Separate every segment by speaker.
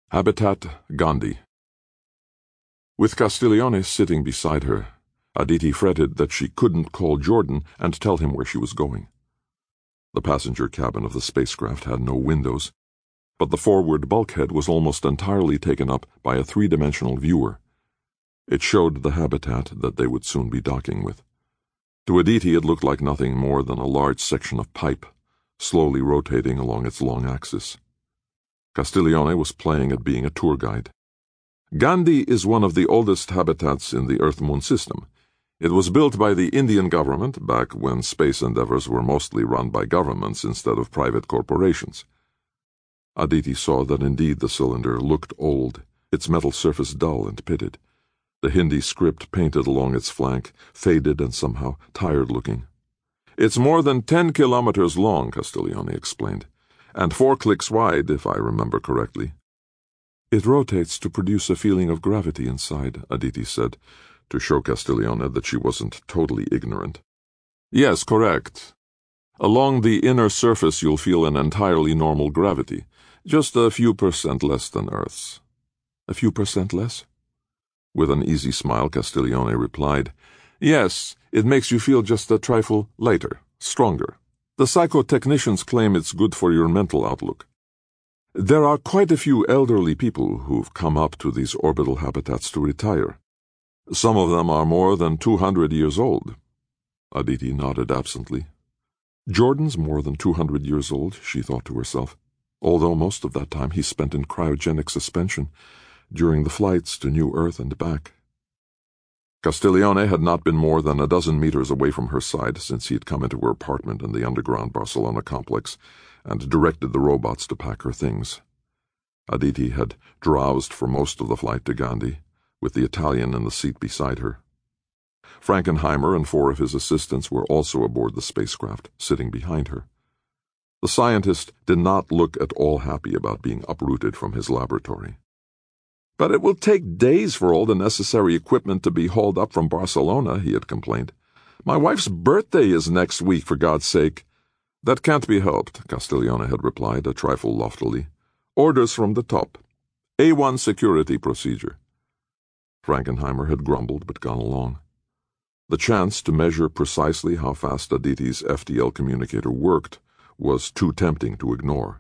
Speaker 1: Habitat Gandhi. With Castiglione sitting beside her, Aditi fretted that she couldn't call Jordan and tell him where she was going. The passenger cabin of the spacecraft had no windows, but the forward bulkhead was almost entirely taken up by a three-dimensional viewer. It showed the habitat that they would soon be docking with. To Aditi it looked like nothing more than a large section of pipe, slowly rotating along its long axis. Castiglione was playing at being a tour guide. Gandhi is one of the oldest habitats in the Earth-Moon system. It was built by the Indian government back when space endeavors were mostly run by governments instead of private corporations. Aditi saw that indeed the cylinder looked old, its metal surface dull and pitted. The Hindi script painted along its flank, faded and somehow tired-looking. "It's more than 10 kilometers long," Castiglione explained, "and 4 clicks wide, if I remember correctly." "It rotates to produce a feeling of gravity inside," Aditi said, to show Castiglione that she wasn't totally ignorant. "Yes, correct. Along the inner surface you'll feel an entirely normal gravity, just a few % less than Earth's." "A few % less?" With an easy smile, Castiglione replied, "Yes, it makes you feel just a trifle lighter, stronger. The psychotechnicians claim it's good for your mental outlook. There are quite a few elderly people who've come up to these orbital habitats to retire. Some of them are more than 200 years old." Aditi nodded absently. Jordan's more than 200 years old, she thought to herself, although most of that time he spent in cryogenic suspension during the flights to New Earth and back. Castiglione had not been more than a dozen meters away from her side since he had come into her apartment in the underground Barcelona complex and directed the robots to pack her things. Aditi had drowsed for most of the flight to Gandhi, with the Italian in the seat beside her. Frankenheimer and 4 of his assistants were also aboard the spacecraft, sitting behind her. The scientist did not look at all happy about being uprooted from his laboratory. "But it will take days for all the necessary equipment to be hauled up from Barcelona," he had complained. "My wife's birthday is next week, for God's sake." "That can't be helped," Castiglione had replied, a trifle loftily. "Orders from the top. A1 security procedure." Frankenheimer had grumbled but gone along. The chance to measure precisely how fast Aditi's FTL communicator worked was too tempting to ignore.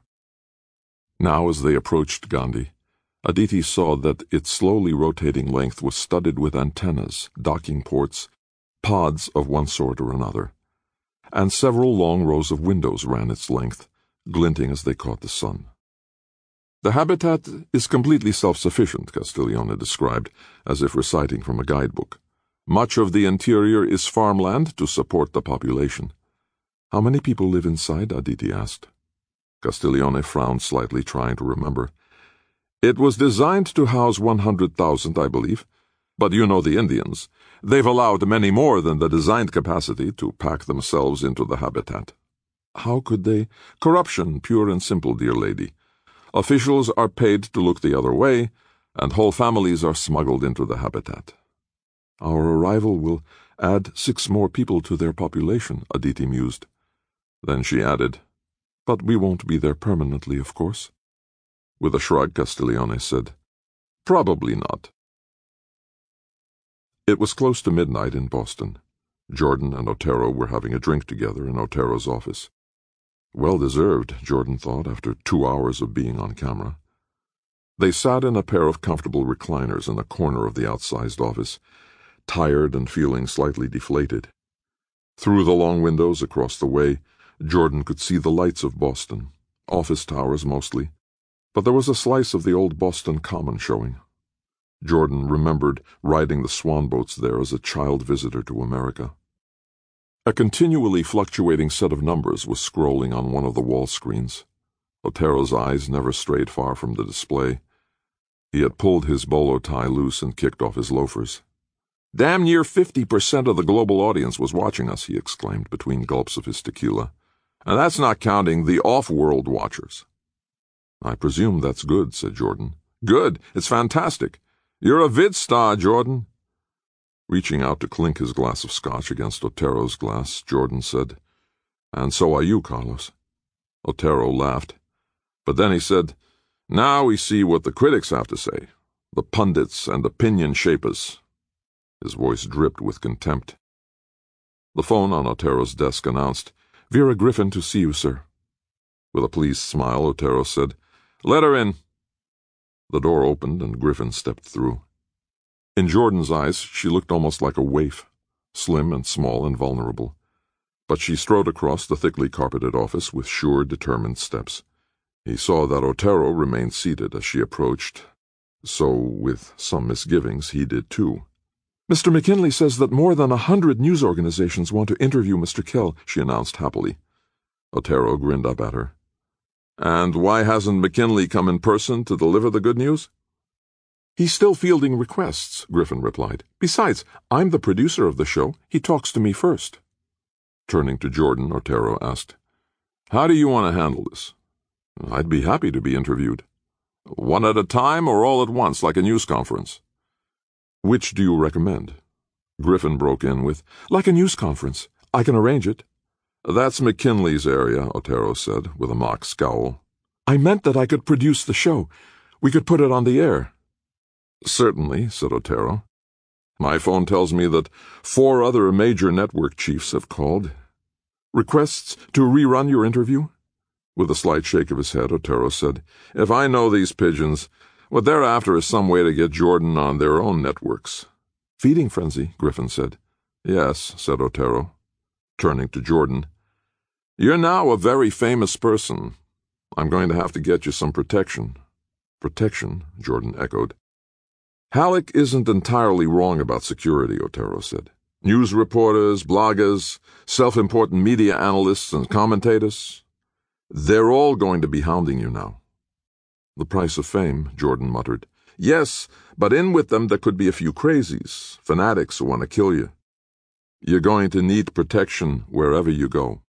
Speaker 1: Now, as they approached Gandhi, Aditi saw that its slowly rotating length was studded with antennas, docking ports, pods of one sort or another, and several long rows of windows ran its length, glinting as they caught the sun. "The habitat is completely self-sufficient," Castiglione described, as if reciting from a guidebook. "Much of the interior is farmland to support the population." "How many people live inside?" Aditi asked. Castiglione frowned slightly, trying to remember. "It was designed to house 100,000, I believe. But you know the Indians. They've allowed many more than the designed capacity to pack themselves into the habitat." "How could they?" "Corruption, pure and simple, dear lady. Officials are paid to look the other way, and whole families are smuggled into the habitat." "Our arrival will add 6 more people to their population," Aditi mused. Then she added, "But we won't be there permanently, of course." With a shrug, Castiglione said, "Probably not." It was close to midnight in Boston. Jordan and Otero were having a drink together in Otero's office. Well deserved, Jordan thought, after 2 hours of being on camera. They sat in a pair of comfortable recliners in a corner of the outsized office, tired and feeling slightly deflated. Through the long windows across the way, Jordan could see the lights of Boston, office towers mostly, but there was a slice of the old Boston Common showing. Jordan remembered riding the swan boats there as a child visitor to America. A continually fluctuating set of numbers was scrolling on one of the wall screens. Otero's eyes never strayed far from the display. He had pulled his bolo tie loose and kicked off his loafers. "Damn near 50% of the global audience was watching us," he exclaimed between gulps of his tequila. "And that's not counting the off-world watchers." "I presume that's good," said Jordan. "Good. It's fantastic. You're a vid star, Jordan." Reaching out to clink his glass of scotch against Otero's glass, Jordan said, "And so are you, Carlos." Otero laughed. But then he said, Now we see what the critics have to say, the pundits and opinion shapers. His voice dripped with contempt. The phone on Otero's desk announced, "Vera Griffin to see you, sir." With a pleased smile, Otero said, "Let her in." The door opened and Griffin stepped through. In Jordan's eyes, she looked almost like a waif, slim and small and vulnerable. But she strode across the thickly carpeted office with sure, determined steps. He saw that Otero remained seated as she approached, so, with some misgivings, he did too. "Mr. McKinley says that more than 100 news organizations want to interview Mr. Kell," she announced happily. Otero grinned up at her. "And why hasn't McKinley come in person to deliver the good news?" "He's still fielding requests," Griffin replied. "Besides, I'm the producer of the show. He talks to me first." Turning to Jordan, Otero asked, "How do you want to handle this?" "I'd be happy to be interviewed." "One at a time or all at once, like a news conference?" "Which do you recommend?" Griffin broke in with, "Like a news conference. I can arrange it." "That's McKinley's area," Otero said, with a mock scowl. "I meant that I could produce the show. We could put it on the air." "Certainly," said Otero. "My phone tells me that 4 other major network chiefs have called." "Requests to rerun your interview?" With a slight shake of his head, Otero said, "If I know these pigeons, what they're after is some way to get Jordan on their own networks." "Feeding frenzy," Griffin said. "Yes," said Otero. Turning to Jordan, "You're now a very famous person. I'm going to have to get you some protection." "Protection," Jordan echoed. "Halleck isn't entirely wrong about security," Otero said. "News reporters, bloggers, self-important media analysts and commentators, they're all going to be hounding you now." "The price of fame," Jordan muttered. "Yes, but in with them there could be a few crazies, fanatics who want to kill you. You're going to need protection wherever you go."